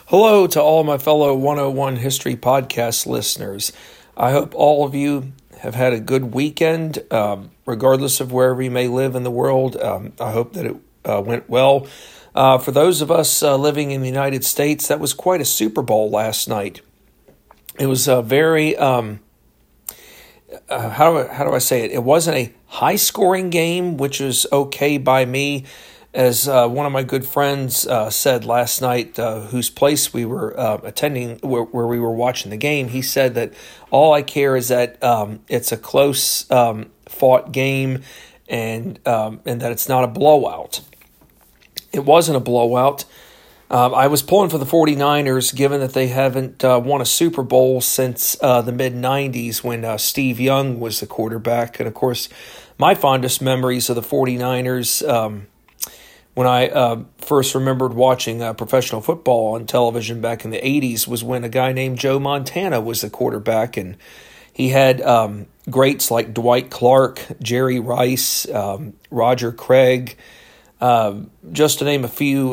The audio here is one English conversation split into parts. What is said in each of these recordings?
Hello to all my fellow 101 History Podcast listeners. I hope all of you have had a good weekend, regardless of wherever you may live in the world. I hope that it went well. For those of us living in the United States, that was quite a Super Bowl last night. It was a very, how do I say it? It wasn't a high-scoring game, which is okay by me. As one of my good friends said last night, whose place we were attending, where we were watching the game, he said that all I care is that it's a close fought game and that it's not a blowout. It wasn't a blowout. I was pulling for the 49ers, given that they haven't won a Super Bowl since the mid-'90s when Steve Young was the quarterback. And, of course, my fondest memories of the 49ers when I first remembered watching professional football on television back in the 80s was when a guy named Joe Montana was the quarterback, and he had greats like Dwight Clark, Jerry Rice, Roger Craig, just to name a few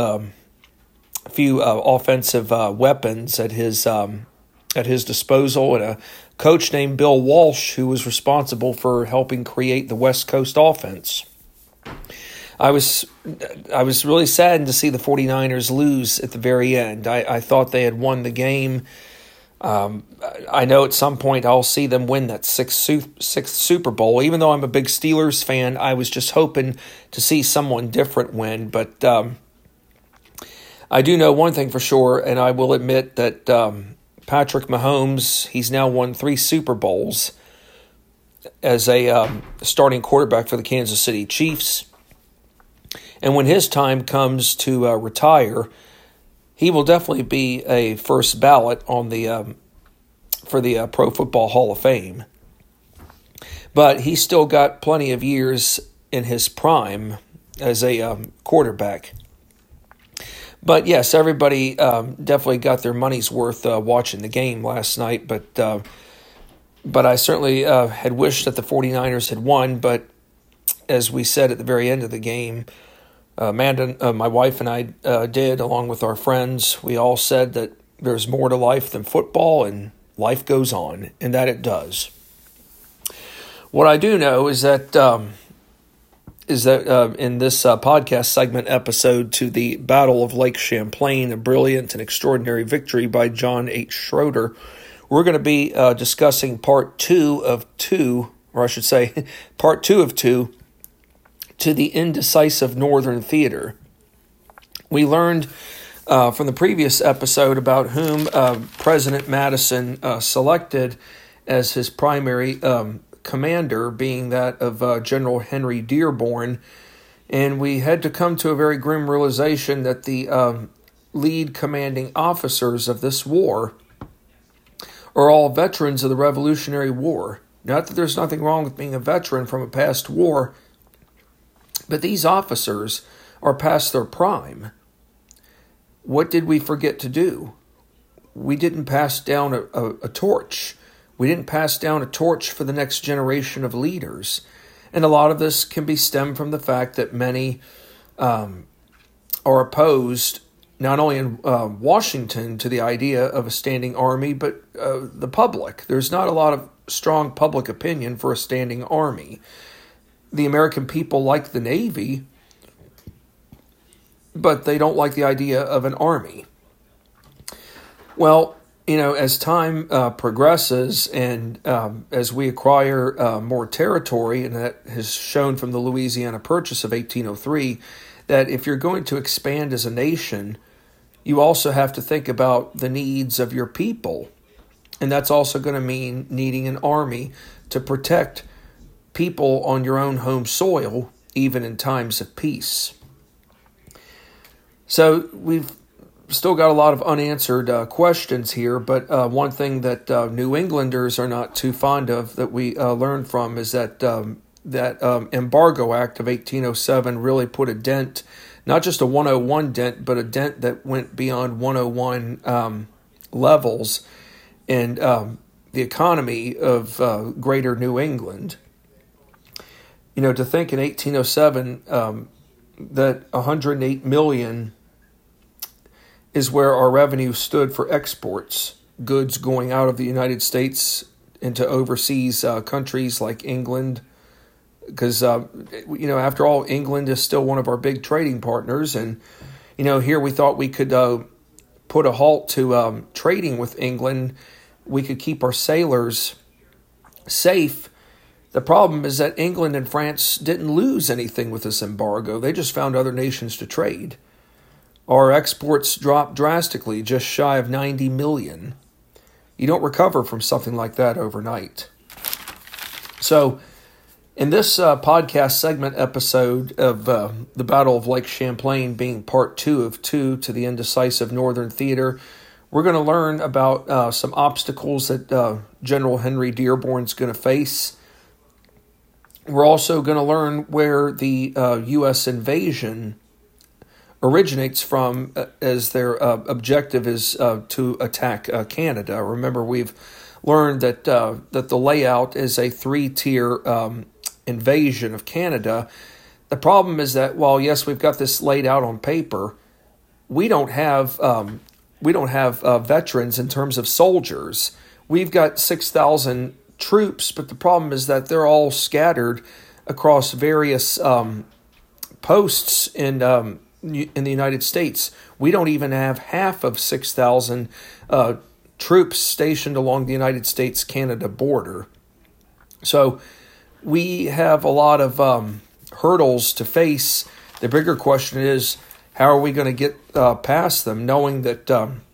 offensive weapons at his disposal, and a coach named Bill Walsh who was responsible for helping create the West Coast offense. I was really saddened to see the 49ers lose at the very end. I thought they had won the game. I know at some point I'll see them win that sixth Super Bowl. Even though I'm a big Steelers fan, I was just hoping to see someone different win. But I do know one thing for sure, and I will admit that Patrick Mahomes, he's now won 3 Super Bowls as a starting quarterback for the Kansas City Chiefs. And when his time comes to retire, he will definitely be a first ballot on for the Pro Football Hall of Fame. But he's still got plenty of years in his prime as a quarterback. But yes, everybody definitely got their money's worth watching the game last night. But I certainly had wished that the 49ers had won. But as we said at the very end of the game, Amanda, my wife and I did, along with our friends, we all said that there's more to life than football, and life goes on, and that it does. What I do know is that in this podcast segment episode to the Battle of Lake Champlain, a brilliant and extraordinary victory by John H. Schroeder, we're going to be discussing part 2 of 2, or I should say part 2 of 2, to the indecisive Northern Theater. We learned from the previous episode about whom President Madison selected as his primary commander, being that of General Henry Dearborn, and we had to come to a very grim realization that the lead commanding officers of this war are all veterans of the Revolutionary War. Not that there's nothing wrong with being a veteran from a past war, but these officers are past their prime. What did we forget to do? We didn't pass down a torch. We didn't pass down a torch for the next generation of leaders. And a lot of this can be stemmed from the fact that many are opposed, not only in Washington, to the idea of a standing army, but the public. There's not a lot of strong public opinion for a standing army. The American people like the Navy, but they don't like the idea of an army. Well, as time progresses and as we acquire more territory, and that has shown from the Louisiana Purchase of 1803, that if you're going to expand as a nation, you also have to think about the needs of your people. And that's also going to mean needing an army to protect people on your own home soil, even in times of peace. So we've still got a lot of unanswered questions here, but one thing that New Englanders are not too fond of that we learned from is that Embargo Act of 1807 really put a dent, not just a 101 dent, but a dent that went beyond 101 levels in the economy of greater New England. To think in 1807 that 108 million is where our revenue stood for exports, goods going out of the United States into overseas countries like England, because, after all, England is still one of our big trading partners. And, here we thought we could put a halt to trading with England. We could keep our sailors safe. The problem is that England and France didn't lose anything with this embargo. They just found other nations to trade. Our exports dropped drastically, just shy of 90 million. You don't recover from something like that overnight. So, in this podcast segment episode of the Battle of Lake Champlain being part 2 of 2 to the indecisive Northern Theater, we're going to learn about some obstacles that General Henry Dearborn's going to face. We're also going to learn where the U.S. invasion originates from, as their objective is to attack Canada. Remember, we've learned that the layout is a 3-tier invasion of Canada. The problem is that while, yes, we've got this laid out on paper, we don't have veterans in terms of soldiers. We've got 6,000 troops, but the problem is that they're all scattered across various posts in the United States. We don't even have half of 6,000 troops stationed along the United States-Canada border. So we have a lot of hurdles to face. The bigger question is, how are we going to get past them, knowing that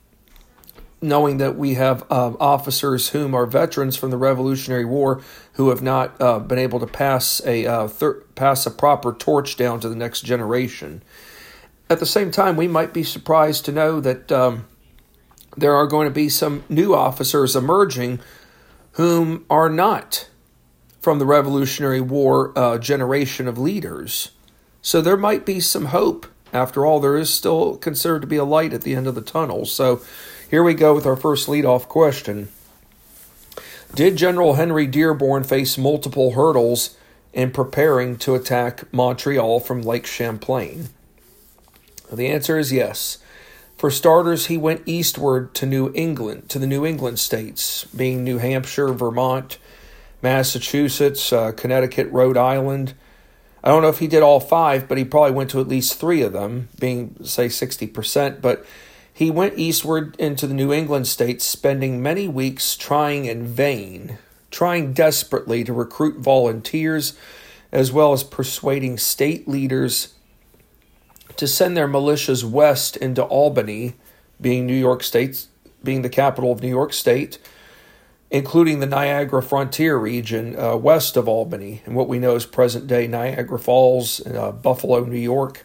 we have officers whom are veterans from the Revolutionary War who have not been able to pass a proper torch down to the next generation. At the same time, we might be surprised to know that there are going to be some new officers emerging whom are not from the Revolutionary War generation of leaders. So there might be some hope. After all, there is still considered to be a light at the end of the tunnel. So here we go with our first leadoff question. Did General Henry Dearborn face multiple hurdles in preparing to attack Montreal from Lake Champlain? The answer is yes. For starters, he went eastward to New England, to the New England states, being New Hampshire, Vermont, Massachusetts, Connecticut, Rhode Island. I don't know if he did all 5, but he probably went to at least 3 of them, being, say, 60%. But he went eastward into the New England states, spending many weeks trying in vain, trying desperately to recruit volunteers, as well as persuading state leaders to send their militias west into Albany, being New York State, being the capital of New York State, including the Niagara Frontier region west of Albany, and what we know as present-day Niagara Falls, Buffalo, New York.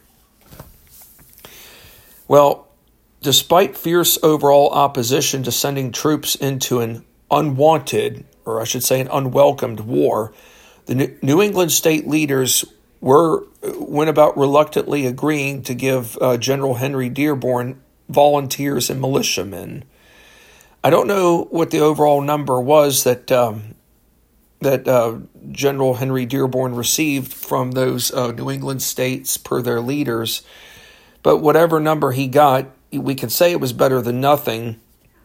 Well, despite fierce overall opposition to sending troops into an unwanted, or I should say an unwelcomed war, the New England state leaders went about reluctantly agreeing to give General Henry Dearborn volunteers and militiamen. I don't know what the overall number was that General Henry Dearborn received from those New England states per their leaders, but whatever number he got, we can say it was better than nothing.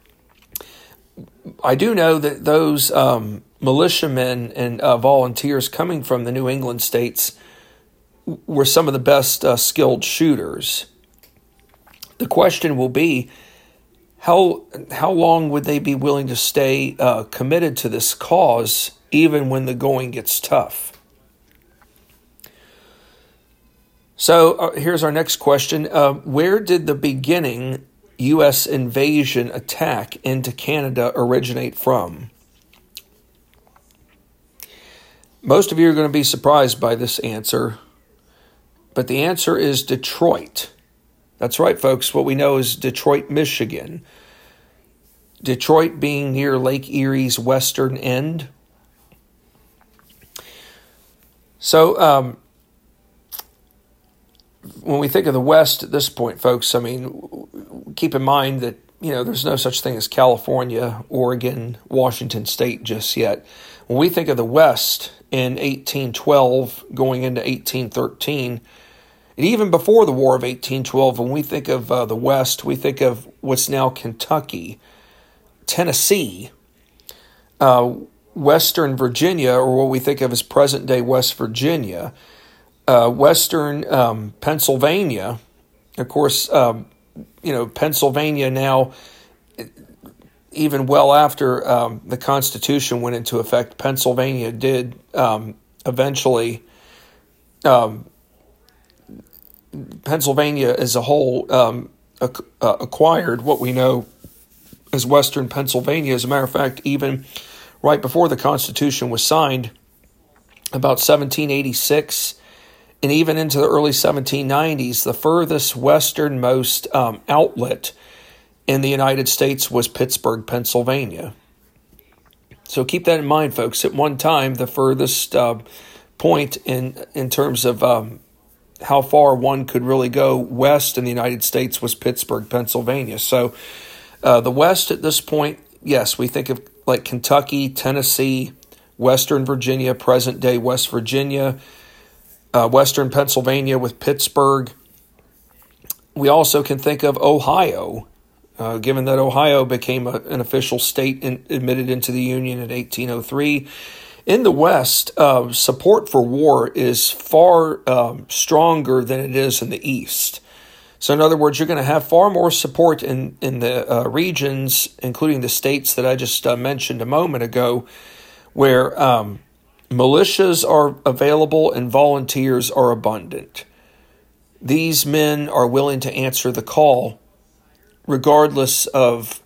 I do know that those militiamen and volunteers coming from the New England states were some of the best skilled shooters. The question will be, how long would they be willing to stay committed to this cause, even when the going gets tough? So here's our next question. Where did the beginning U.S. invasion attack into Canada originate from? Most of you are going to be surprised by this answer, but the answer is Detroit. That's right, folks. What we know is Detroit, Michigan. Detroit being near Lake Erie's western end. So, when we think of the West at this point, folks, I mean, keep in mind that, there's no such thing as California, Oregon, Washington State just yet. When we think of the West in 1812 going into 1813, And even before the War of 1812, when we think of the West, we think of what's now Kentucky, Tennessee, Western Virginia, or what we think of as present-day West Virginia, Western Pennsylvania. Of course, Pennsylvania now, even well after the Constitution went into effect, Pennsylvania did eventually, Pennsylvania as a whole acquired what we know as Western Pennsylvania. As a matter of fact, even right before the Constitution was signed, about 1786, and even into the early 1790s, the furthest westernmost outlet in the United States was Pittsburgh, Pennsylvania. So keep that in mind, folks. At one time, the furthest point in terms of how far one could really go west in the United States was Pittsburgh, Pennsylvania. So the West at this point, yes, we think of like Kentucky, Tennessee, Western Virginia, present-day West Virginia, Western Pennsylvania with Pittsburgh. We also can think of Ohio, given that Ohio became an official state and admitted into the Union in 1803. In the West, support for war is far stronger than it is in the East. So in other words, you're going to have far more support in the regions, including the states that I just mentioned a moment ago, where militias are available and volunteers are abundant. These men are willing to answer the call regardless of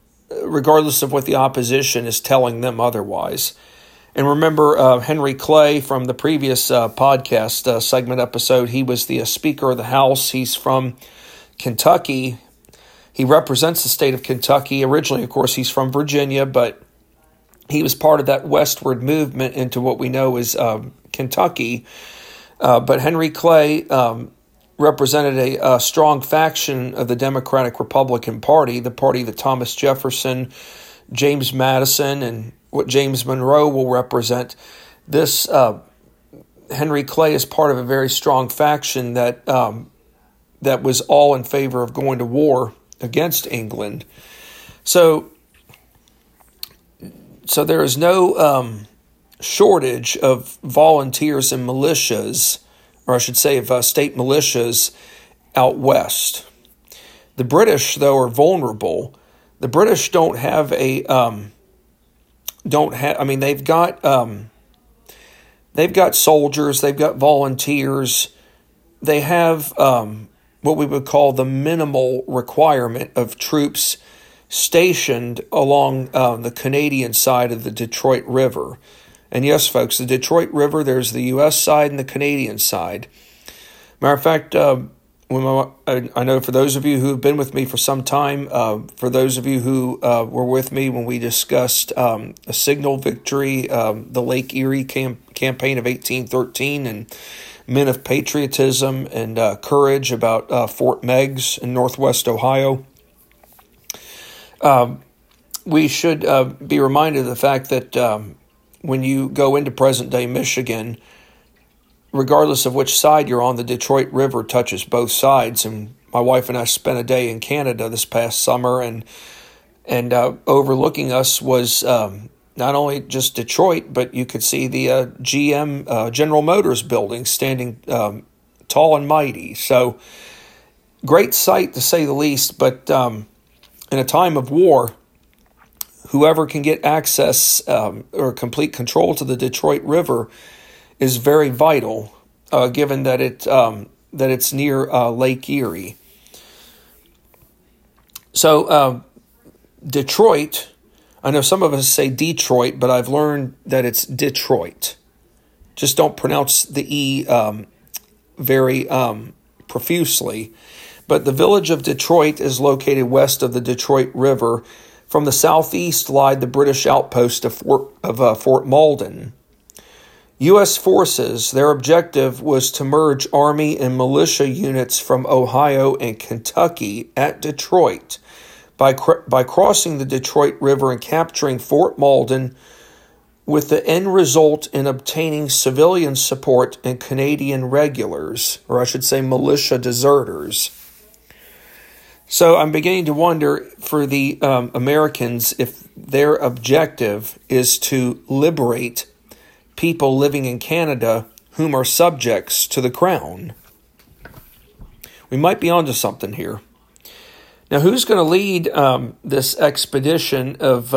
what the opposition is telling them otherwise. And remember Henry Clay from the previous podcast segment episode. He was the Speaker of the House. He's from Kentucky. He represents the state of Kentucky. Originally, of course, he's from Virginia, but he was part of that westward movement into what we know as Kentucky. But Henry Clay represented a strong faction of the Democratic Republican Party, the party that Thomas Jefferson, James Madison, and what James Monroe will represent. This Henry Clay is part of a very strong faction that was all in favor of going to war against England. So there is no shortage of volunteers and militias, or I should say of state militias out west. The British, though, are vulnerable. The British don't have they've got soldiers, they've got volunteers, they have what we would call the minimal requirement of troops stationed along the Canadian side of the Detroit River. And yes, folks, the Detroit River, there's the U.S. side and the Canadian side. Matter of fact, I know for those of you who have been with me for some time, for those of you who were with me when we discussed a signal victory, the Lake Erie campaign of 1813, and men of patriotism and courage about Fort Meigs in northwest Ohio, we should be reminded of the fact that when you go into present-day Michigan, regardless of which side you're on, the Detroit River touches both sides. And my wife and I spent a day in Canada this past summer, and overlooking us was not only just Detroit, but you could see the GM General Motors building standing tall and mighty. So great sight to say the least. But in a time of war, whoever can get access or complete control to the Detroit River is very vital, given that it's near Lake Erie. So Detroit, I know some of us say Detroit, but I've learned that it's Detroit. Just don't pronounce the E very profusely. But the village of Detroit is located west of the Detroit River. From the southeast lied the British outpost of Fort Malden. U.S. forces, their objective was to merge Army and militia units from Ohio and Kentucky at Detroit. By crossing the Detroit River and capturing Fort Malden, with the end result in obtaining civilian support and Canadian regulars, or I should say militia deserters. So I'm beginning to wonder for the Americans if their objective is to liberate people living in Canada whom are subjects to the crown. We might be onto something here. Now, who's going to lead this expedition of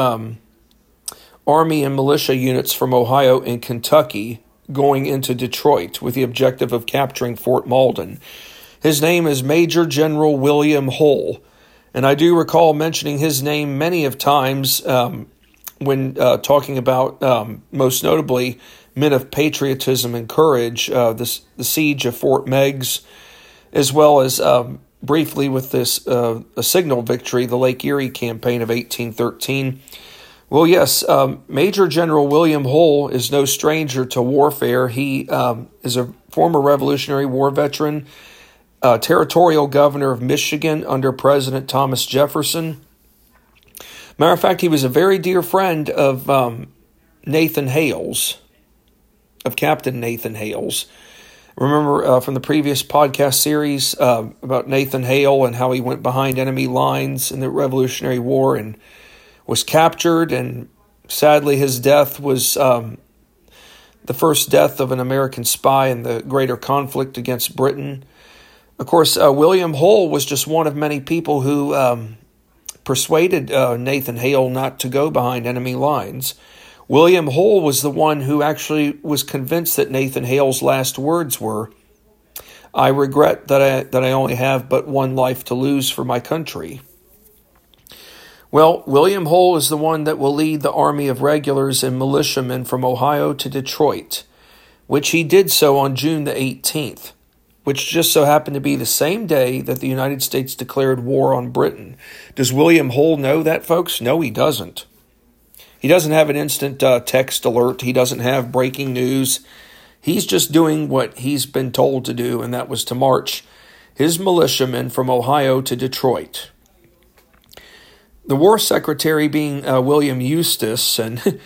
Army and militia units from Ohio and Kentucky going into Detroit with the objective of capturing Fort Malden? His name is Major General William Hull, and I do recall mentioning his name many of times when talking about, most notably, men of patriotism and courage, the siege of Fort Meigs, as well as briefly with this a signal victory, the Lake Erie campaign of 1813. Well, yes, Major General William Hull is no stranger to warfare. He is a former Revolutionary War veteran, territorial governor of Michigan under President Thomas Jefferson. Matter of fact, he was a very dear friend of Nathan Hales, of Captain Nathan Hales. Remember from the previous podcast series about Nathan Hale and how he went behind enemy lines in the Revolutionary War and was captured, and sadly his death was the first death of an American spy in the greater conflict against Britain. Of course, William Hull was just one of many people who persuaded Nathan Hale not to go behind enemy lines. William Hull was the one who actually was convinced that Nathan Hale's last words were, "I regret that I only have but one life to lose for my country." Well, William Hull is the one that will lead the army of regulars and militiamen from Ohio to Detroit, which he did so on June the 18th. Which just so happened to be the same day that the United States declared war on Britain. Does William Hull know that, folks? No, he doesn't. He doesn't have an instant text alert. He doesn't have breaking news. He's just doing what he's been told to do, and that was to march his militiamen from Ohio to Detroit. The War Secretary being William Eustis, and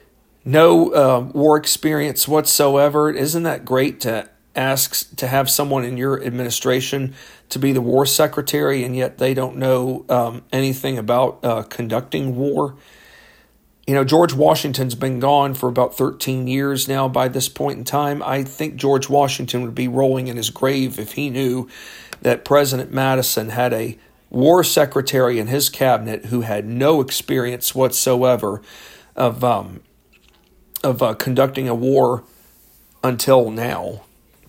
no war experience whatsoever. Isn't that great to ask to have someone in your administration to be the War Secretary, and yet they don't know anything about conducting war? You know, George Washington's been gone for about 13 years now by this point in time. I think George Washington would be rolling in his grave if he knew that President Madison had a war secretary in his cabinet who had no experience whatsoever of conducting a war until now.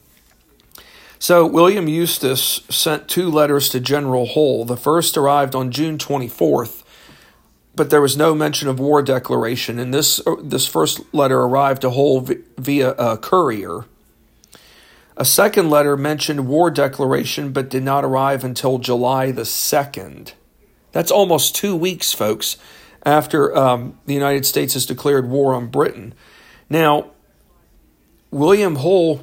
So William Eustis sent 2 letters to General Hull. The first arrived on June 24th, but there was no mention of war declaration, and this first letter arrived to Hull via a courier. A second letter mentioned war declaration, but did not arrive until July the 2nd. That's almost 2 weeks, folks, after the United States has declared war on Britain. Now, William Hull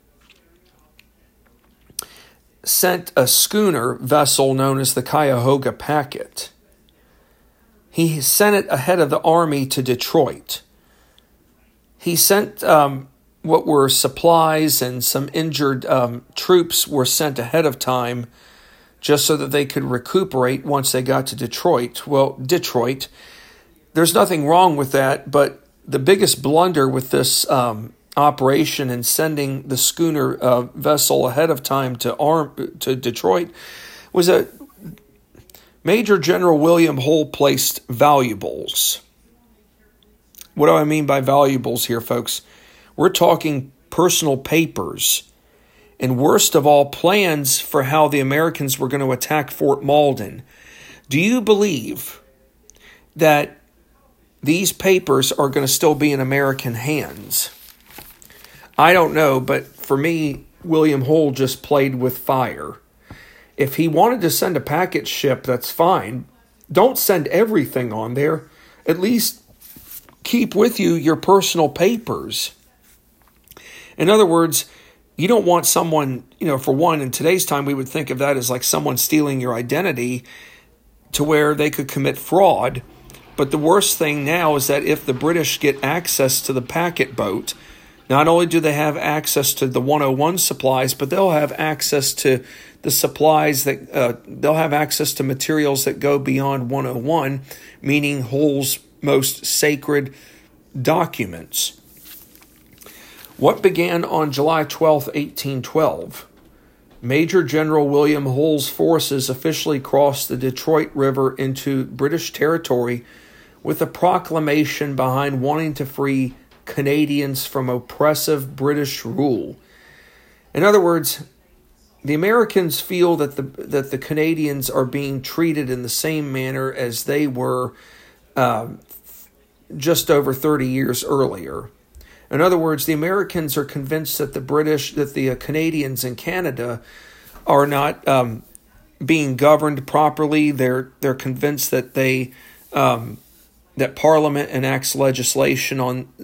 sent a schooner vessel known as the Cuyahoga Packet. He sent it ahead of the army to Detroit. He sent what were supplies, and some injured troops were sent ahead of time just so that they could recuperate once they got to Detroit. Well, Detroit, there's nothing wrong with that, but the biggest blunder with this operation and sending the schooner vessel ahead of time to Detroit was that Major General William Hull placed valuables. What do I mean by valuables here, folks? We're talking personal papers, and worst of all, plans for how the Americans were going to attack Fort Malden. Do you believe that these papers are going to still be in American hands? I don't know, but for me, William Hull just played with fire. If he wanted to send a packet ship, that's fine. Don't send everything on there. At least keep with you your personal papers. In other words, you don't want someone, for one, in today's time, we would think of that as like someone stealing your identity to where they could commit fraud. But the worst thing now is that if the British get access to the packet boat, not only do they have access to the 101 supplies, but they'll have access to the supplies that they'll have access to materials that go beyond 101, meaning Hull's most sacred documents. What began on July 12, 1812? Major General William Hull's forces officially crossed the Detroit River into British territory with a proclamation behind wanting to free Canadians from oppressive British rule. In other words, the Americans feel that the Canadians are being treated in the same manner as they were just over 30 years earlier. In other words, the Americans are convinced that the Canadians in Canada are not being governed properly. They're convinced that that Parliament enacts legislation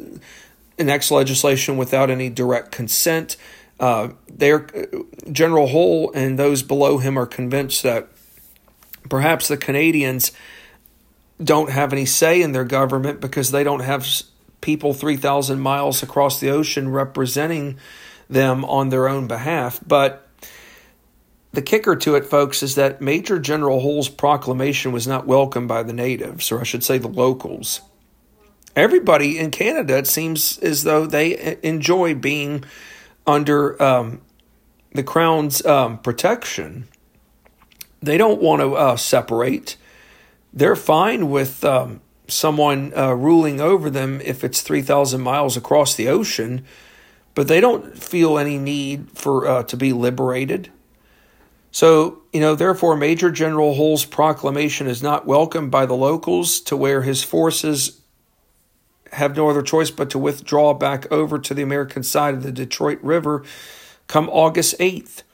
without any direct consent. General Hull and those below him are convinced that perhaps the Canadians don't have any say in their government because they don't have people 3,000 miles across the ocean representing them on their own behalf. But the kicker to it, folks, is that Major General Hull's proclamation was not welcomed by the natives, or I should say the locals. Everybody in Canada, it seems as though they enjoy being under the Crown's protection. They don't want to separate. They're fine with someone ruling over them if it's 3,000 miles across the ocean, but they don't feel any need for to be liberated. So, therefore, Major General Hull's proclamation is not welcomed by the locals, to where his forces have no other choice but to withdraw back over to the American side of the Detroit River come August 8th.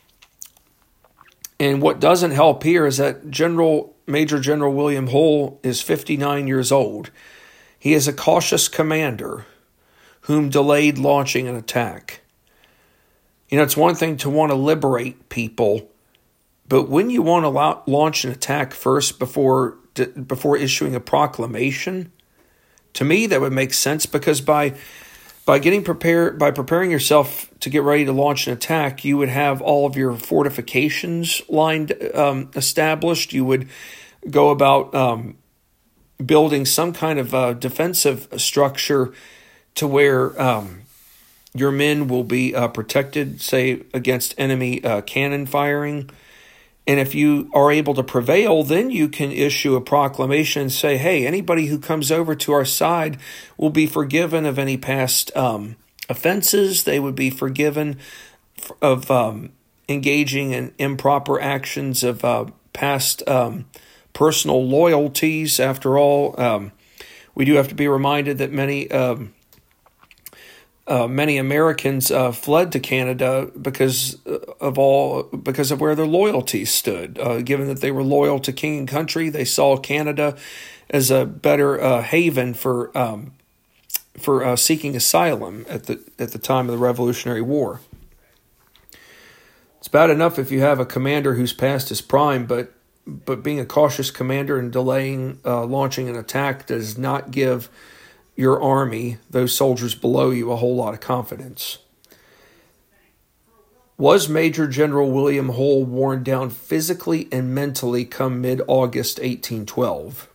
And what doesn't help here is that Major General William Hull is 59 years old. He is a cautious commander whom delayed launching an attack. It's one thing to want to liberate people, but when you want to launch an attack first before issuing a proclamation, to me that would make sense, because by preparing yourself to get ready to launch an attack, you would have all of your fortifications established. You would go about building some kind of defensive structure to where your men will be protected, say, against enemy cannon firing. And if you are able to prevail, then you can issue a proclamation and say, hey, anybody who comes over to our side will be forgiven of any past offenses. They would be forgiven of engaging in improper actions of past personal loyalties. After all, we do have to be reminded that many Americans fled to Canada because of where their loyalties stood. Given that they were loyal to king and country, they saw Canada as a better haven for seeking asylum at the time of the Revolutionary War. It's bad enough if you have a commander who's past his prime, but being a cautious commander and delaying launching an attack does not give your army, those soldiers below you, a whole lot of confidence. Was Major General William Hull worn down physically and mentally come mid-August 1812?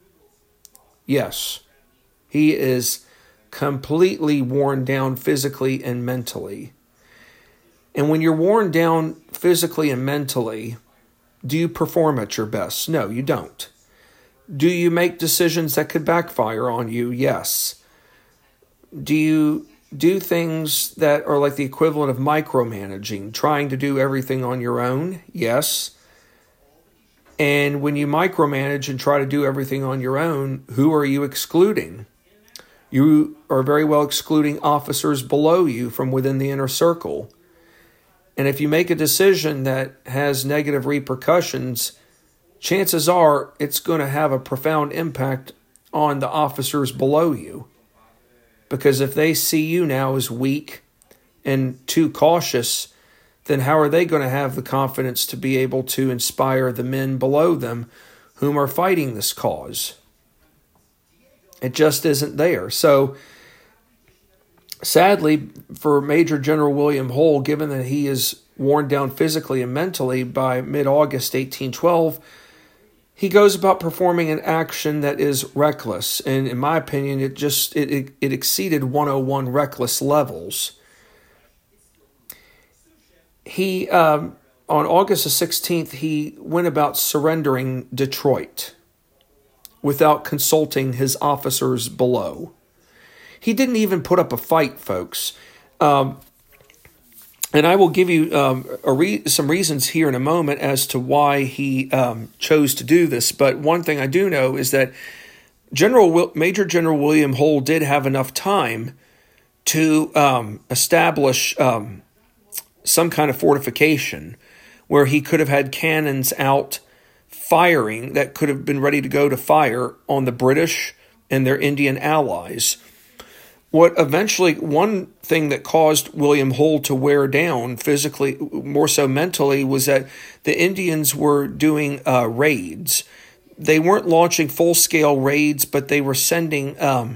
Yes, he is completely worn down physically and mentally. And when you're worn down physically and mentally, do you perform at your best? No, you don't. Do you make decisions that could backfire on you? Yes. Do you do things that are like the equivalent of micromanaging, trying to do everything on your own? Yes. And when you micromanage and try to do everything on your own, who are you excluding? You are very well excluding officers below you from within the inner circle. And if you make a decision that has negative repercussions, chances are it's going to have a profound impact on the officers below you. Because if they see you now as weak and too cautious, then how are they going to have the confidence to be able to inspire the men below them whom are fighting this cause? It just isn't there. So sadly for Major General William Hull, given that he is worn down physically and mentally by mid-August 1812, he goes about performing an action that is reckless. And in my opinion, it exceeded 101 reckless levels. He, on August the 16th, he went about surrendering Detroit without consulting his officers below. He didn't even put up a fight, folks. And I will give you some reasons here in a moment as to why he chose to do this. But one thing I do know is that Major General William Hull did have enough time to establish some kind of fortification where he could have had cannons out firing that could have been ready to go to fire on the British and their Indian allies. One thing that caused William Hull to wear down physically, more so mentally, was that the Indians were doing raids. They weren't launching full-scale raids, but they were sending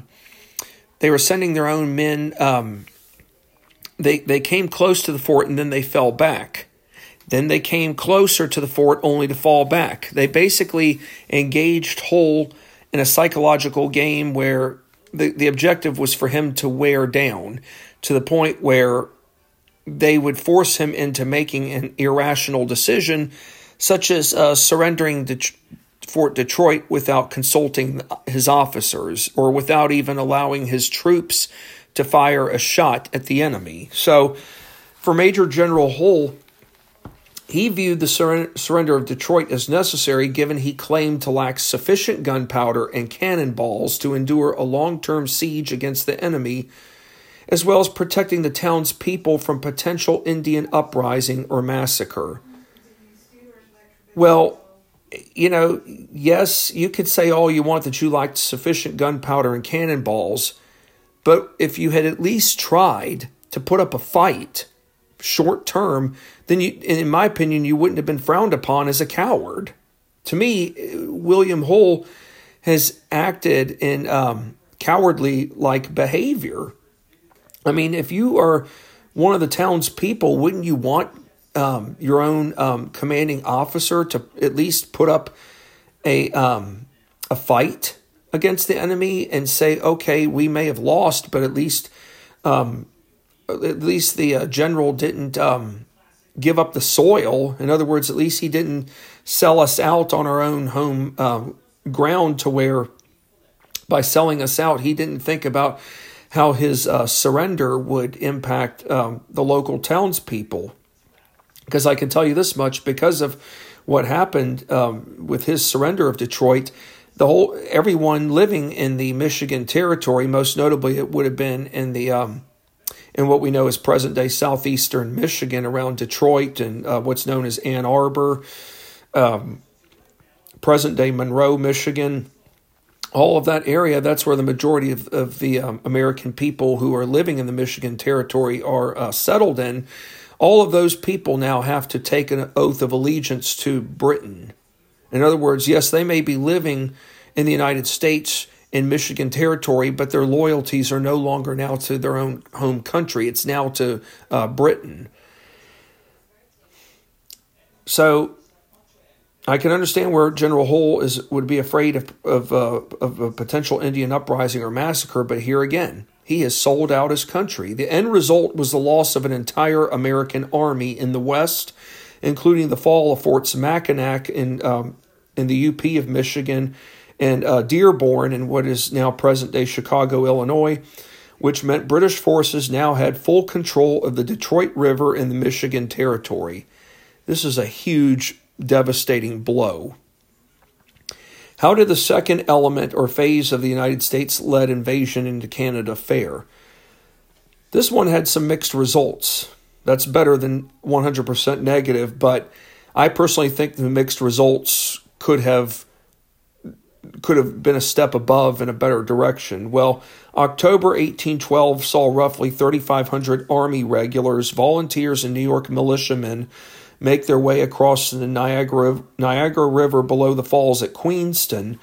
their own men. They came close to the fort and then they fell back. Then they came closer to the fort only to fall back. They basically engaged Hull in a psychological game where the objective was for him to wear down to the point where they would force him into making an irrational decision, such as surrendering Fort Detroit without consulting his officers or without even allowing his troops to fire a shot at the enemy. So for Major General Hull, he viewed the surrender of Detroit as necessary, given he claimed to lack sufficient gunpowder and cannonballs to endure a long-term siege against the enemy, as well as protecting the town's people from potential Indian uprising or massacre. Well, yes, you could say all you want that you lacked sufficient gunpowder and cannonballs, but if you had at least tried to put up a fight short term, then in my opinion, you wouldn't have been frowned upon as a coward. To me, William Hull has acted in cowardly-like behavior. I mean, if you are one of the town's people, wouldn't you want your own commanding officer to at least put up a fight against the enemy and say, okay, we may have lost, but at least the general didn't give up the soil. In other words, at least he didn't sell us out on our own home ground, to where by selling us out, he didn't think about how his surrender would impact the local townspeople. Because I can tell you this much, because of what happened with his surrender of Detroit, everyone living in the Michigan territory, most notably it would have been in what we know as present-day southeastern Michigan, around Detroit and what's known as Ann Arbor, present-day Monroe, Michigan, all of that area, that's where the majority of the American people who are living in the Michigan territory are settled in. All of those people now have to take an oath of allegiance to Britain. In other words, yes, they may be living in the United States in Michigan territory, but their loyalties are no longer now to their own home country. It's now to Britain. So I can understand where General Hull would be afraid of a potential Indian uprising or massacre, but here again, he has sold out his country. The end result was the loss of an entire American army in the West, including the fall of Forts Mackinac in the UP of Michigan, and Dearborn in what is now present-day Chicago, Illinois, which meant British forces now had full control of the Detroit River in the Michigan territory. This is a huge, devastating blow. How did the second element or phase of the United States-led invasion into Canada fare? This one had some mixed results. That's better than 100% negative, but I personally think the mixed results could have been a step above in a better direction. Well, October 1812 saw roughly 3,500 Army regulars, volunteers, and New York militiamen make their way across the Niagara River below the falls at Queenston,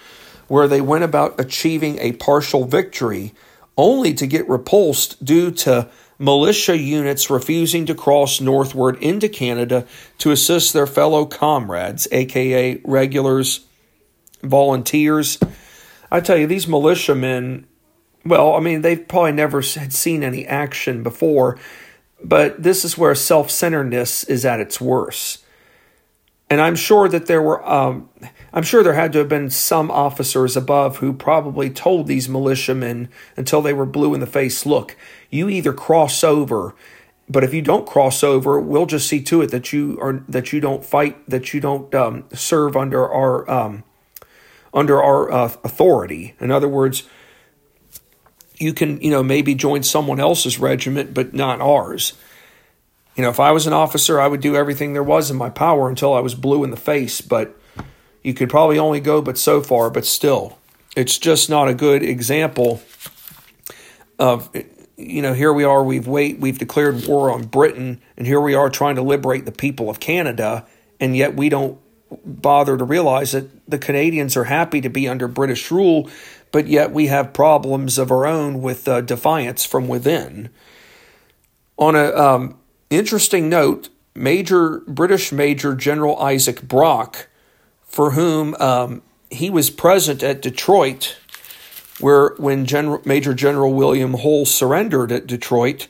where they went about achieving a partial victory, only to get repulsed due to militia units refusing to cross northward into Canada to assist their fellow comrades, aka regulars, volunteers. I tell you, these militiamen, well, I mean, they've probably never had seen any action before, but this is where self-centeredness is at its worst. And I'm sure that there had to have been some officers above who probably told these militiamen until they were blue in the face, look, you either cross over, but if you don't cross over, we'll just see to it that you don't fight, that you don't serve under our authority. In other words, you can, maybe join someone else's regiment, but not ours. If I was an officer, I would do everything there was in my power until I was blue in the face, but you could probably only go but so far, but still, it's just not a good example of, here we are, we've declared war on Britain, and here we are trying to liberate the people of Canada, and yet we don't bother to realize that the Canadians are happy to be under British rule, but yet we have problems of our own with defiance from within. On a interesting note, British Major General Isaac Brock, for whom he was present at Detroit, when Major General William Hull surrendered at Detroit,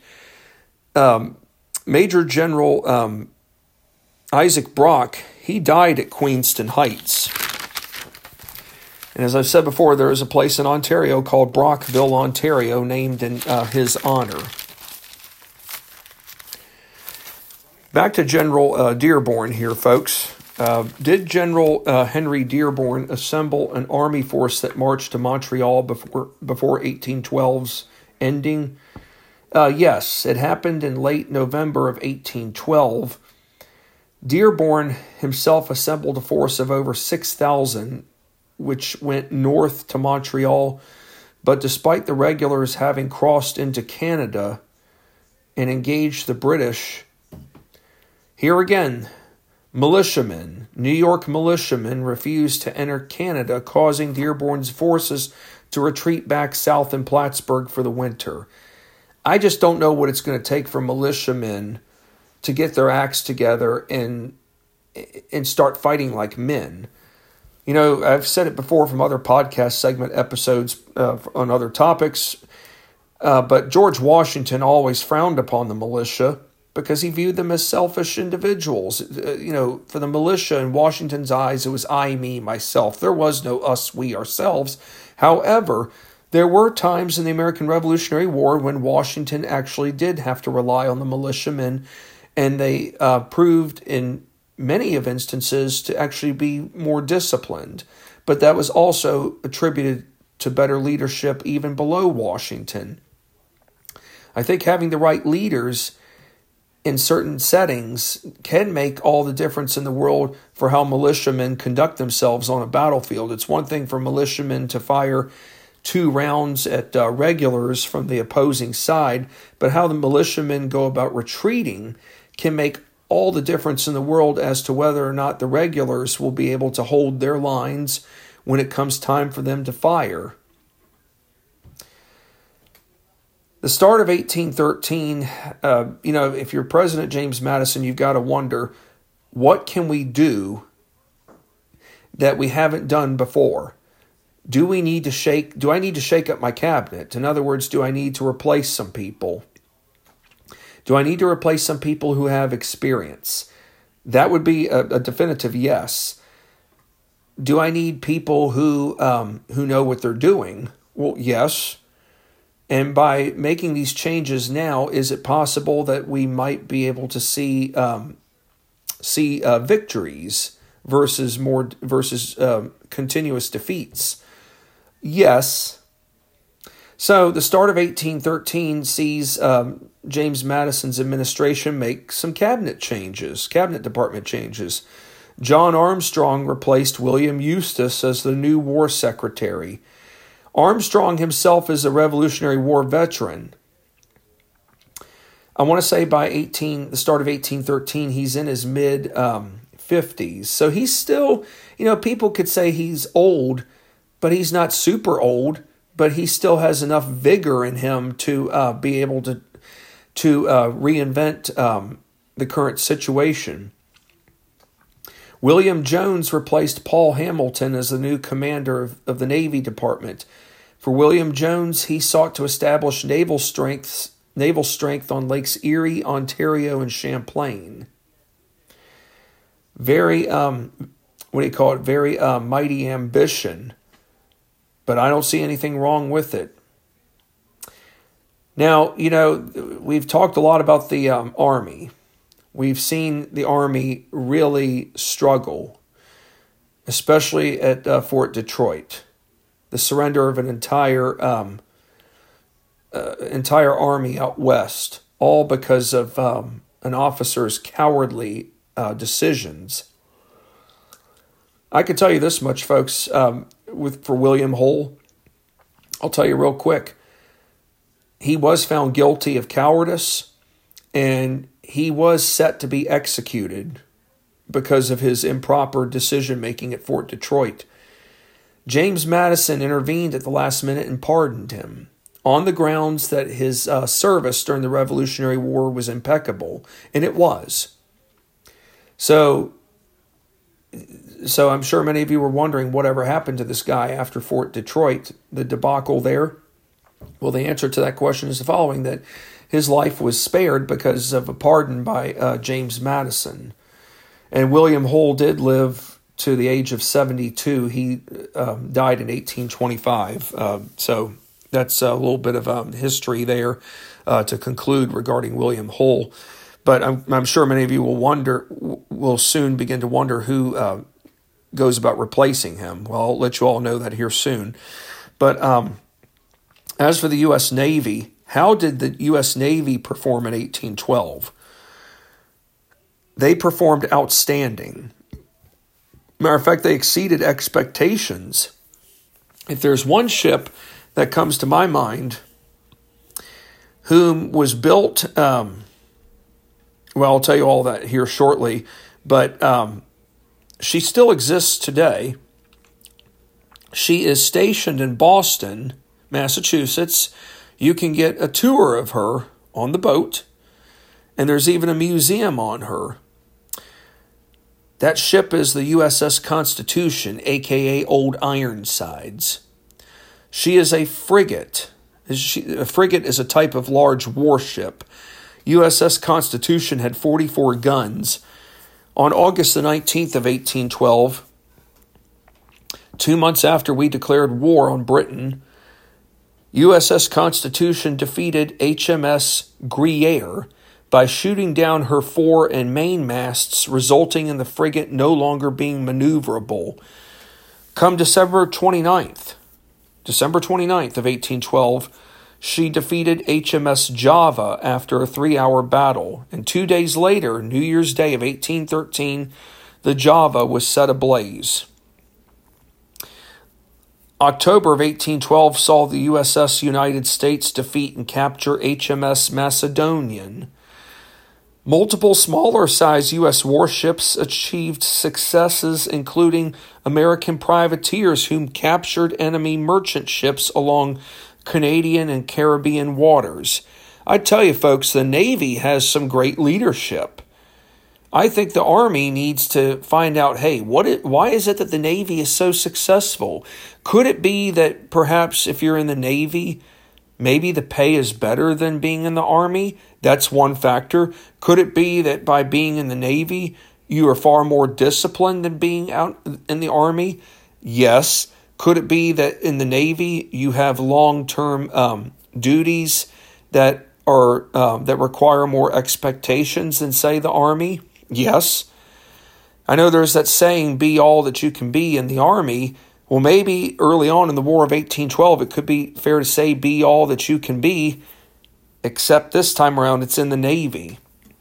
Major General Isaac Brock, he died at Queenston Heights. And as I've said before, there is a place in Ontario called Brockville, Ontario, named in his honor. Back to General Dearborn here, folks. Did General Henry Dearborn assemble an army force that marched to Montreal before 1812's ending? Yes, it happened in late November of 1812. Dearborn himself assembled a force of over 6,000, which went north to Montreal, but despite the regulars having crossed into Canada and engaged the British, here again, militiamen, New York militiamen, refused to enter Canada, causing Dearborn's forces to retreat back south in Plattsburgh for the winter. I just don't know what it's going to take for militiamen to get their acts together and start fighting like men. I've said it before from other podcast segment episodes on other topics, but George Washington always frowned upon the militia because he viewed them as selfish individuals. For the militia in Washington's eyes, it was I, me, myself. There was no us, we, ourselves. However, there were times in the American Revolutionary War when Washington actually did have to rely on the militiamen, and they proved in many of instances to actually be more disciplined. But that was also attributed to better leadership even below Washington. I think having the right leaders in certain settings can make all the difference in the world for how militiamen conduct themselves on a battlefield. It's one thing for militiamen to fire 2 rounds at regulars from the opposing side, but how the militiamen go about retreating can make all the difference in the world as to whether or not the regulars will be able to hold their lines when it comes time for them to fire. The start of 1813, if you're President James Madison, you've got to wonder, what can we do that we haven't done before? Do I need to shake up my cabinet? In other words, do I need to replace some people? Do I need to replace some people who have experience? That would be a definitive yes. Do I need people who know what they're doing? Well, yes. And by making these changes now, is it possible that we might be able to see victories versus continuous defeats? Yes. So the start of 1813 sees James Madison's administration make some cabinet department changes. John Armstrong replaced William Eustis as the new war secretary. Armstrong himself is a Revolutionary War veteran. I want to say by the start of 1813, he's in his mid 50s. So he's still, people could say he's old, but he's not super old, but he still has enough vigor in him to be able to reinvent the current situation. William Jones replaced Paul Hamilton as the new commander of the Navy Department. For William Jones, he sought to establish naval strength on Lakes Erie, Ontario, and Champlain. Very, very mighty ambition, but I don't see anything wrong with it. Now, we've talked a lot about the Army. We've seen the Army really struggle, especially at Fort Detroit. The surrender of an entire army out west, all because of an officer's cowardly decisions. I can tell you this much, folks, for William Hull. I'll tell you real quick. He was found guilty of cowardice, and he was set to be executed because of his improper decision-making at Fort Detroit. James Madison intervened at the last minute and pardoned him on the grounds that his service during the Revolutionary War was impeccable, and it was. So I'm sure many of you were wondering whatever happened to this guy after Fort Detroit, the debacle there. Well, the answer to that question is the following, that his life was spared because of a pardon by James Madison. And William Hull did live to the age of 72. He died in 1825. So that's a little bit of history there to conclude regarding William Hull. But I'm sure many of you will soon begin to wonder who goes about replacing him. Well, I'll let you all know that here soon. But as for the U.S. Navy, how did the U.S. Navy perform in 1812? They performed outstanding. Matter of fact, they exceeded expectations. If there's one ship that comes to my mind whom was built, well, I'll tell you all that here shortly, but she still exists today. She is stationed in Boston, Massachusetts. You can get a tour of her on the boat, and there's even a museum on her. That ship is the USS Constitution, a.k.a. Old Ironsides. She is a frigate. A frigate is a type of large warship. USS Constitution had 44 guns. On August the 19th of 1812, 2 months after we declared war on Britain, USS Constitution defeated HMS Gruyere by shooting down her fore and main masts, resulting in the frigate no longer being maneuverable. Come December 29th of 1812, she defeated HMS Java after a 3-hour battle, and 2 days later, New Year's Day of 1813, the Java was set ablaze. October of 1812 saw the USS United States defeat and capture HMS Macedonian. Multiple smaller-sized U.S. warships achieved successes, including American privateers whom captured enemy merchant ships along Canadian and Caribbean waters. I tell you, folks, the Navy has some great leadership. I think the Army needs to find out, hey, why is it that the Navy is so successful? Could it be that perhaps if you're in the Navy, maybe the pay is better than being in the Army? That's one factor. Could it be that by being in the Navy, you are far more disciplined than being out in the Army? Yes. Could it be that in the Navy, you have long-term duties that require more expectations than, say, the Army? Yes. I know there's that saying, be all that you can be in the Army. Well, maybe early on in the War of 1812, it could be fair to say be all that you can be, except this time around it's in the Navy.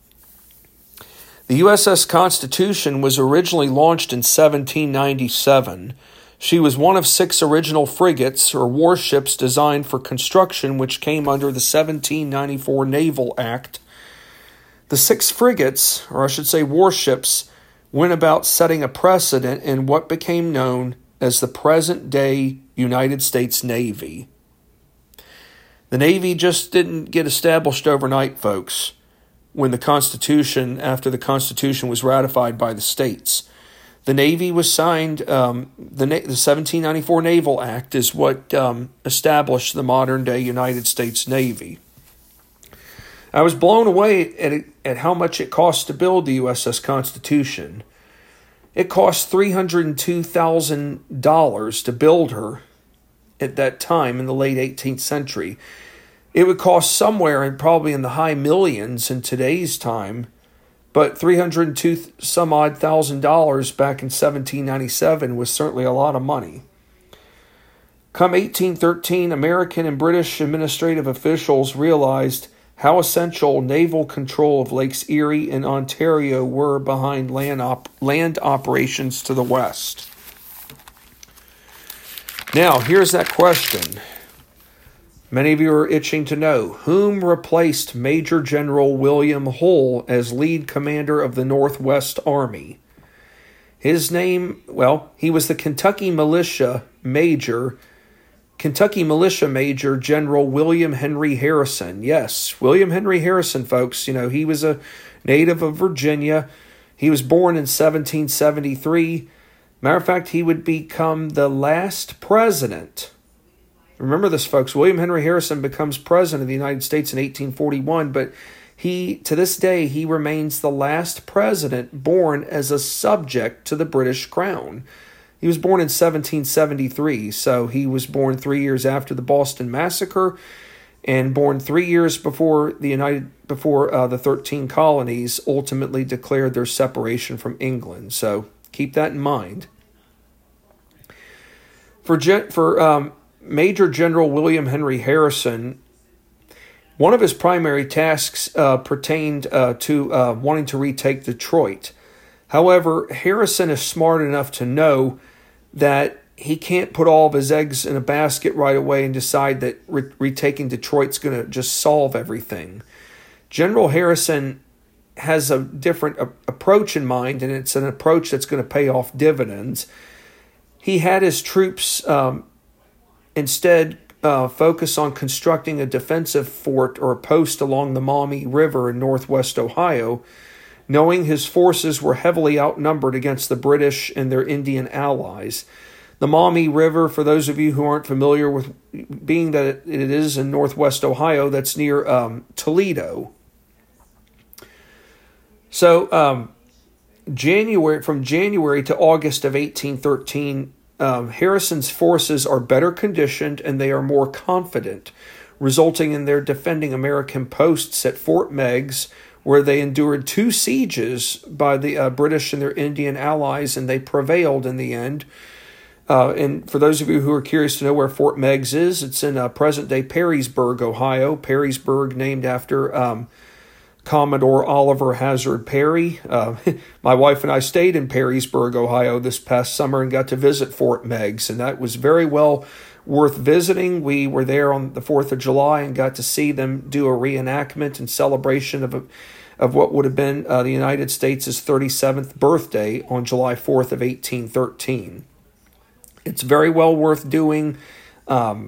The USS Constitution was originally launched in 1797. She was one of 6 original frigates or warships designed for construction which came under the 1794 Naval Act. The 6 frigates, or I should say warships, went about setting a precedent in what became known as the present-day United States Navy. The Navy just didn't get established overnight, folks, after the Constitution was ratified by the states. The Navy was signed, the 1794 Naval Act is what established the modern-day United States Navy. I was blown away at how much it cost to build the USS Constitution. It cost $302,000 to build her at that time in the late 18th century. It would cost somewhere probably in the high millions in today's time, but $302 some odd thousand back in 1797 was certainly a lot of money. Come 1813, American and British administrative officials realized how essential naval control of Lakes Erie and Ontario were behind land operations to the west. Now, here's that question. Many of you are itching to know. Whom replaced Major General William Hull as lead commander of the Northwest Army? His name, he was the Kentucky Militia Major General William Henry Harrison. Yes, William Henry Harrison, folks. He was a native of Virginia. He was born in 1773. Matter of fact, he would become the last president. Remember this, folks. William Henry Harrison becomes president of the United States in 1841, but to this day, he remains the last president born as a subject to the British crown. He was born in 1773, so he was born 3 years after the Boston Massacre, and born 3 years before the 13 colonies ultimately declared their separation from England. So keep that in mind. For Major General William Henry Harrison, one of his primary tasks pertained to wanting to retake Detroit. However, Harrison is smart enough to know that he can't put all of his eggs in a basket right away and decide that retaking Detroit's going to just solve everything. General Harrison has a different approach in mind, and it's an approach that's going to pay off dividends. He had his troops instead focus on constructing a defensive fort or a post along the Maumee River in northwest Ohio, knowing his forces were heavily outnumbered against the British and their Indian allies. The Maumee River, for those of you who aren't familiar with, being that it is in northwest Ohio, that's near Toledo. So from January to August of 1813, Harrison's forces are better conditioned and they are more confident, resulting in their defending American posts at Fort Meigs, where they endured 2 sieges by the British and their Indian allies, and they prevailed in the end. And for those of you who are curious to know where Fort Meigs is, it's in present-day Perrysburg, Ohio. Perrysburg, named after Commodore Oliver Hazard Perry. My wife and I stayed in Perrysburg, Ohio this past summer and got to visit Fort Meigs, and that was very well worth visiting. We were there on the 4th of July and got to see them do a reenactment and celebration of what would have been the United States' 37th birthday on July 4th of 1813. It's very well worth doing. I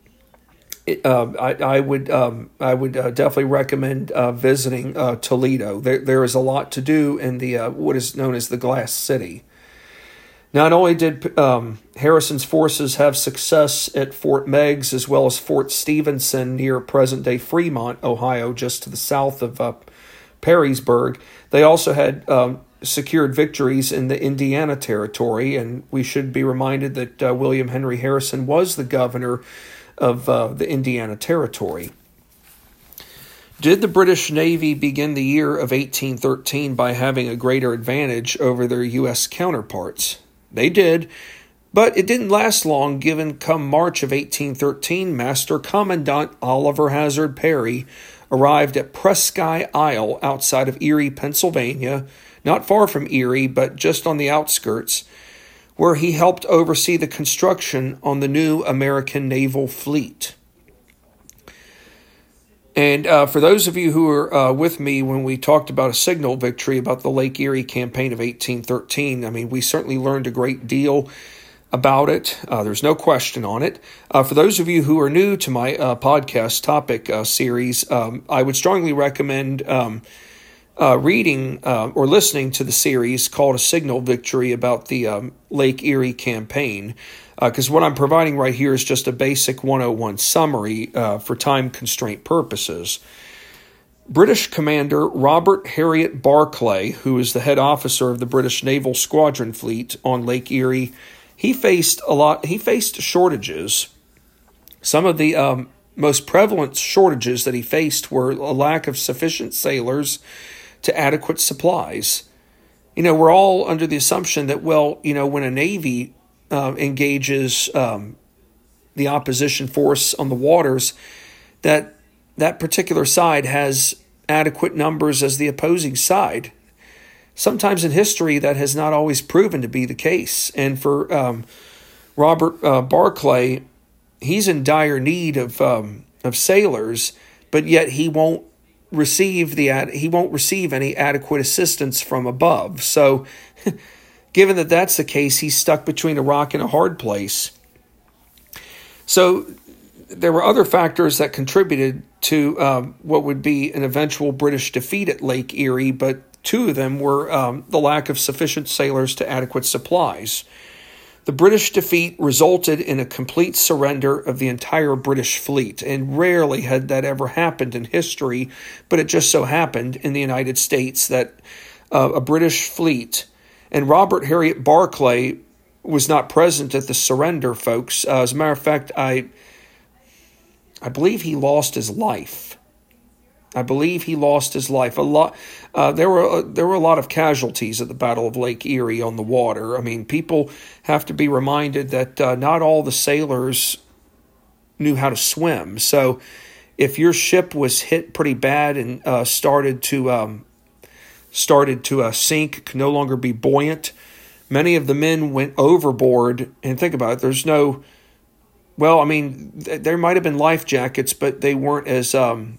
would definitely recommend visiting Toledo. There is a lot to do in the what is known as the Glass City. Not only did Harrison's forces have success at Fort Meigs as well as Fort Stevenson near present-day Fremont, Ohio, just to the south of Perrysburg, they also had secured victories in the Indiana Territory, and we should be reminded that William Henry Harrison was the governor of the Indiana Territory. Did the British Navy begin the year of 1813 by having a greater advantage over their U.S. counterparts? They did, but it didn't last long, given come March of 1813, Master Commandant Oliver Hazard Perry arrived at Presqui Isle outside of Erie, Pennsylvania, not far from Erie, but just on the outskirts, where he helped oversee the construction on the new American naval fleet. And for those of you who were with me when we talked about a signal victory about the Lake Erie campaign of 1813, I mean, we certainly learned a great deal. about it. There's no question on it. For those of you who are new to my podcast topic series, I would strongly recommend reading or listening to the series called A Signal Victory about the Lake Erie campaign, because what I'm providing right here is just a basic 101 summary for time constraint purposes. British Commander Robert Harriet Barclay, who is the head officer of the British Naval Squadron Fleet on Lake Erie, he faced shortages. Some of the most prevalent shortages that he faced were a lack of sufficient sailors to adequate supplies. We're all under the assumption that, when a Navy engages the opposition force on the waters, that particular side has adequate numbers as the opposing side. Sometimes in history, that has not always proven to be the case. And for Robert Barclay, he's in dire need of sailors, but yet he won't receive any adequate assistance from above. So, given that that's the case, he's stuck between a rock and a hard place. So, there were other factors that contributed to what would be an eventual British defeat at Lake Erie, but two of them were the lack of sufficient sailors to adequate supplies. The British defeat resulted in a complete surrender of the entire British fleet, and rarely had that ever happened in history, but it just so happened in the United States that a British fleet, and Robert Harriet Barclay was not present at the surrender, folks. As a matter of fact, I believe he lost his life. There were a lot of casualties at the Battle of Lake Erie on the water. I mean, people have to be reminded that not all the sailors knew how to swim. So, if your ship was hit pretty bad and started to sink, could no longer be buoyant, many of the men went overboard. And think about it. There might have been life jackets, but they weren't as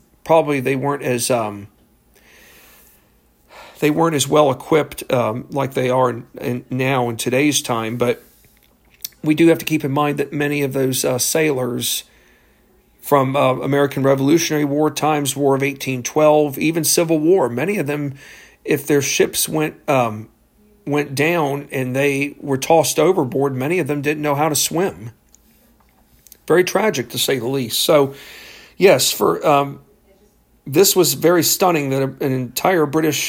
well equipped like they are now in today's time. But we do have to keep in mind that many of those sailors from American Revolutionary War times, War of 1812, even Civil War, many of them, if their ships went down and they were tossed overboard, many of them didn't know how to swim. Very tragic, to say the least. So, yes, this was very stunning that an entire British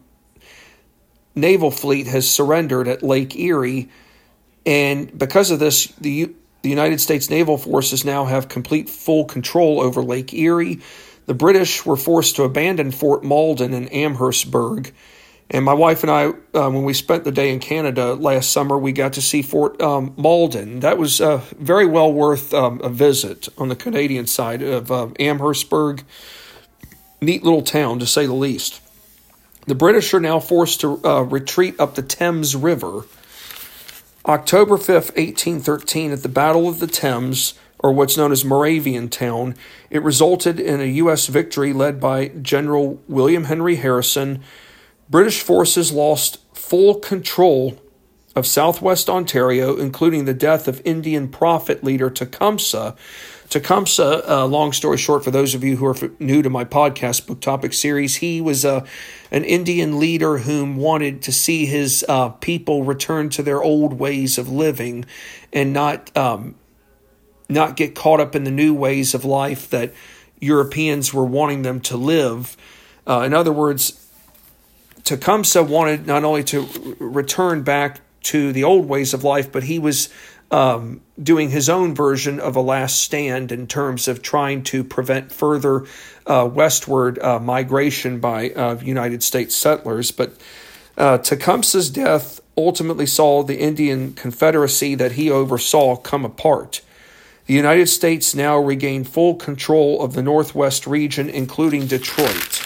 naval fleet has surrendered at Lake Erie, and because of this, the United States Naval Forces now have full control over Lake Erie. The British were forced to abandon Fort Malden and Amherstburg, and my wife and I, when we spent the day in Canada last summer, we got to see Fort Malden. That was very well worth a visit on the Canadian side of Amherstburg. Neat little town, to say the least. The British are now forced to retreat up the Thames River. October 5th, 1813, at the Battle of the Thames, or what's known as Moravian Town, it resulted in a U.S. victory led by General William Henry Harrison. British forces lost full control of southwest Ontario, including the death of Indian prophet leader Tecumseh. Tecumseh, long story short, for those of you who are new to my podcast book topic series, he was an Indian leader whom wanted to see his people return to their old ways of living and not get caught up in the new ways of life that Europeans were wanting them to live. In other words, Tecumseh wanted not only to return back to the old ways of life, but he was doing his own version of a last stand in terms of trying to prevent further westward migration by United States settlers. But Tecumseh's death ultimately saw the Indian Confederacy that he oversaw come apart. The United States now regained full control of the Northwest region, including Detroit.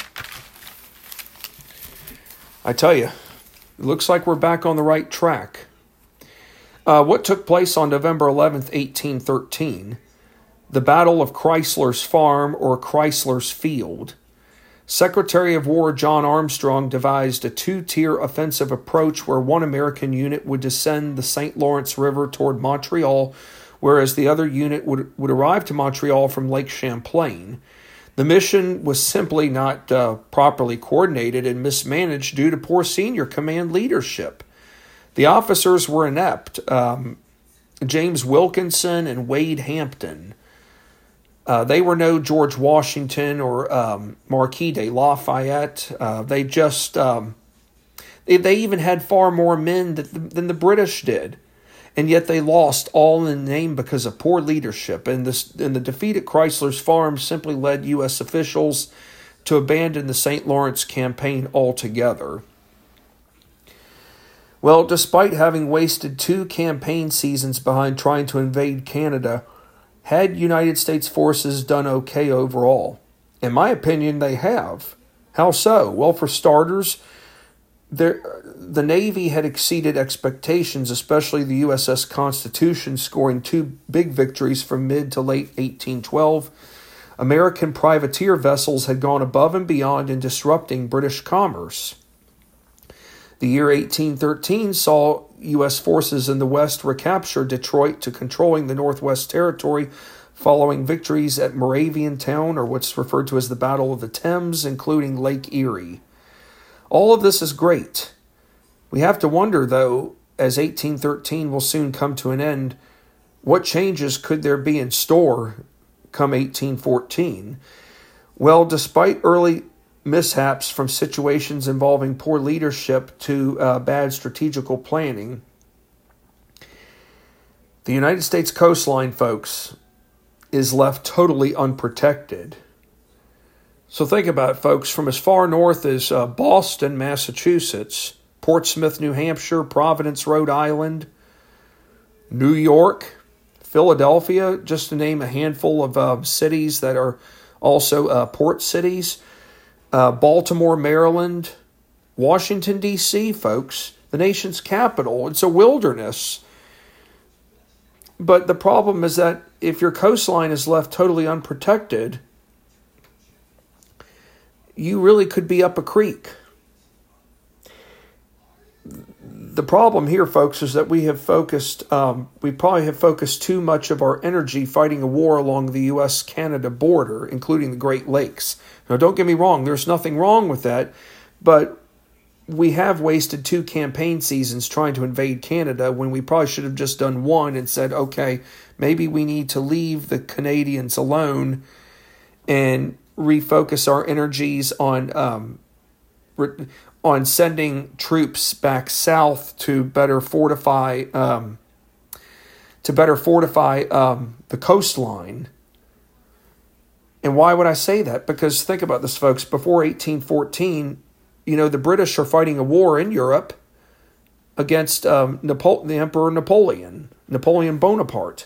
I tell you, it looks like we're back on the right track. What took place on November 11th, 1813? The Battle of Chrysler's Farm, or Chrysler's Field. Secretary of War John Armstrong devised a two-tier offensive approach where one American unit would descend the St. Lawrence River toward Montreal, whereas the other unit would arrive to Montreal from Lake Champlain. The mission was simply not properly coordinated and mismanaged due to poor senior command leadership. The officers were inept. James Wilkinson and Wade Hampton. They were no George Washington or Marquis de Lafayette. They even had far more men than the British did. And yet they lost all in the name because of poor leadership. And the defeat at Chrysler's Farm simply led U.S. officials to abandon the St. Lawrence campaign altogether. Well, despite having wasted 2 campaign seasons behind trying to invade Canada, had United States forces done okay overall? In my opinion, they have. How so? Well, for starters, the Navy had exceeded expectations, especially the USS Constitution, scoring 2 big victories from mid to late 1812. American privateer vessels had gone above and beyond in disrupting British commerce. The year 1813 saw U.S. forces in the West recapture Detroit to controlling the Northwest Territory following victories at Moraviantown, or what's referred to as the Battle of the Thames, including Lake Erie. All of this is great. We have to wonder, though, as 1813 will soon come to an end, what changes could there be in store come 1814? Well, despite early mishaps from situations involving poor leadership to bad strategical planning, the United States coastline, folks, is left totally unprotected. So think about it, folks. From as far north as Boston, Massachusetts, Portsmouth, New Hampshire, Providence, Rhode Island, New York, Philadelphia, just to name a handful of cities that are also port cities, Baltimore, Maryland, Washington, D.C., folks, the nation's capital. It's a wilderness. But the problem is that if your coastline is left totally unprotected, you really could be up a creek. The problem here, folks, is that we probably have focused too much of our energy fighting a war along the U.S.-Canada border, including the Great Lakes. Now, don't get me wrong, there's nothing wrong with that, but we have wasted 2 campaign seasons trying to invade Canada when we probably should have just done one and said, okay, maybe we need to leave the Canadians alone and refocus our energies on sending troops back south to better fortify the coastline. And why would I say that? Because think about this, folks. Before 1814, the British are fighting a war in Europe against the Emperor Napoleon Bonaparte.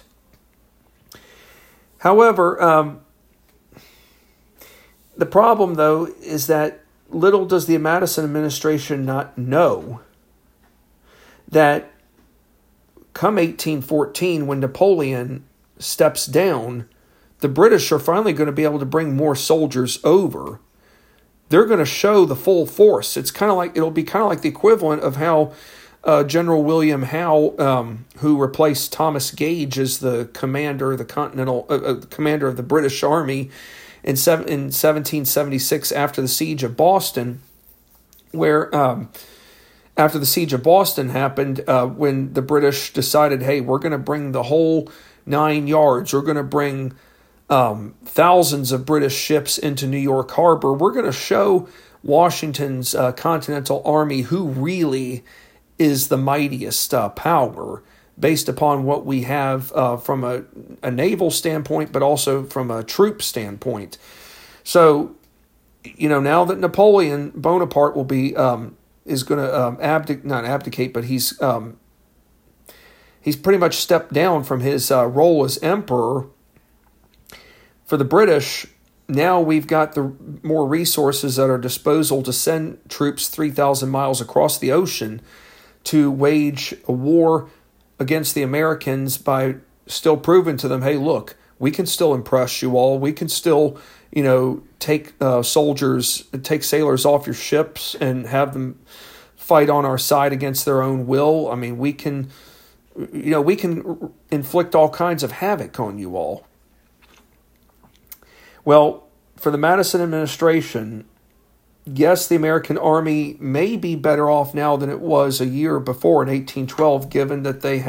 However, the problem, though, is that little does the Madison administration not know that come 1814, when Napoleon steps down, the British are finally going to be able to bring more soldiers over. They're going to show the full force. It'll be kind of like the equivalent of how General William Howe, who replaced Thomas Gage as the commander of the British Army in 1776 after the siege of Boston, where after the siege of Boston happened, when the British decided, hey, we're going to bring the whole 9 yards, we're going to bring thousands of British ships into New York Harbor, we're going to show Washington's Continental Army who really is the mightiest power, based upon what we have from a naval standpoint, but also from a troop standpoint. So, now that Napoleon Bonaparte will be is going to not abdicate, but he's pretty much stepped down from his role as emperor. For the British, now we've got the more resources at our disposal to send troops 3,000 miles across the ocean to wage a war against the Americans by still proving to them, hey, look, We can still impress you all. We can still, take sailors off your ships and have them fight on our side against their own will. I mean, we can inflict all kinds of havoc on you all. Well, for the Madison administration, yes, the American Army may be better off now than it was a year before in 1812, given that they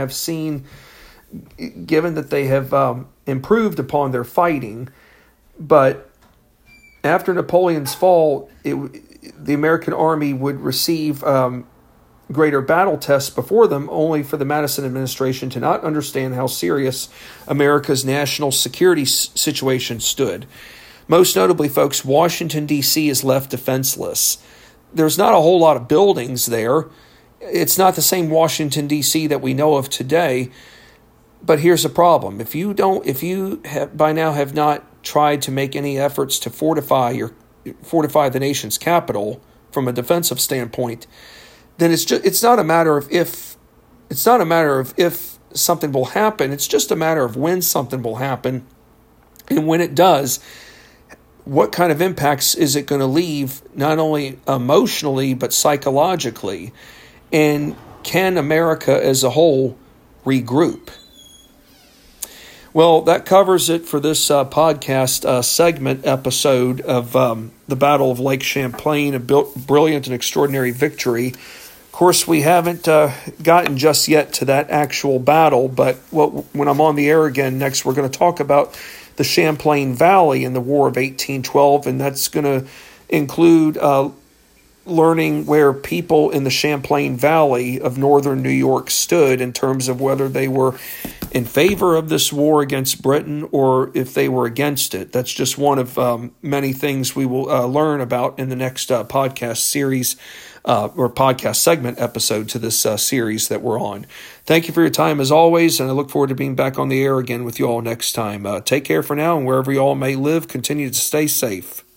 have improved upon their fighting. But after Napoleon's fall, the American Army would receive greater battle tests before them, only for the Madison administration to not understand how serious America's national security situation stood. Most notably, folks, Washington, D.C. is left defenseless. There's not a whole lot of buildings there. It's not the same Washington, D.C. that we know of today. But here's the problem. If you by now have not tried to make any efforts to fortify the nation's capital from a defensive standpoint, then it's not a matter of if something will happen. It's just a matter of when something will happen. And when it does, what kind of impacts is it going to leave, not only emotionally, but psychologically? And can America as a whole regroup? Well, that covers it for this podcast segment episode of the Battle of Lake Champlain, a brilliant and extraordinary victory. Of course, we haven't gotten just yet to that actual battle, but when I'm on the air again next, we're going to talk about the Champlain Valley in the War of 1812, and that's going to include learning where people in the Champlain Valley of northern New York stood in terms of whether they were in favor of this war against Britain or if they were against it. That's just one of many things we will learn about in the next podcast series or podcast segment episode to this series that we're on. Thank you for your time as always, and I look forward to being back on the air again with you all next time. Take care for now, and wherever you all may live, continue to stay safe.